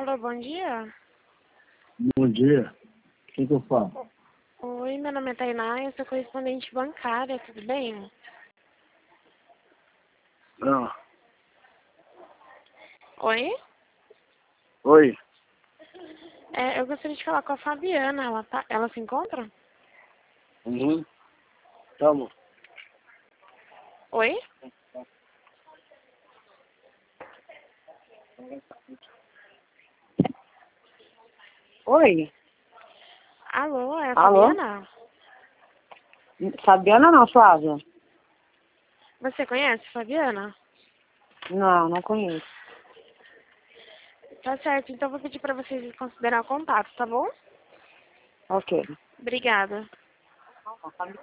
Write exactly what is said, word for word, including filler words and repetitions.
Alô, bom dia. Bom dia. Quem que eu falo? Oi, meu nome é Tainá, eu sou correspondente bancária, tudo bem? Ah. Oi? Oi. É, eu gostaria de falar com a Fabiana, ela, tá, ela se encontra? Uhum. Tamo. Oi? Oi? Alô, é a Alô? Fabiana? Fabiana não, Flávia? Você conhece a Fabiana? Não, não conheço. Tá certo, então vou pedir pra vocês considerar o contato, tá bom? Ok. Obrigada.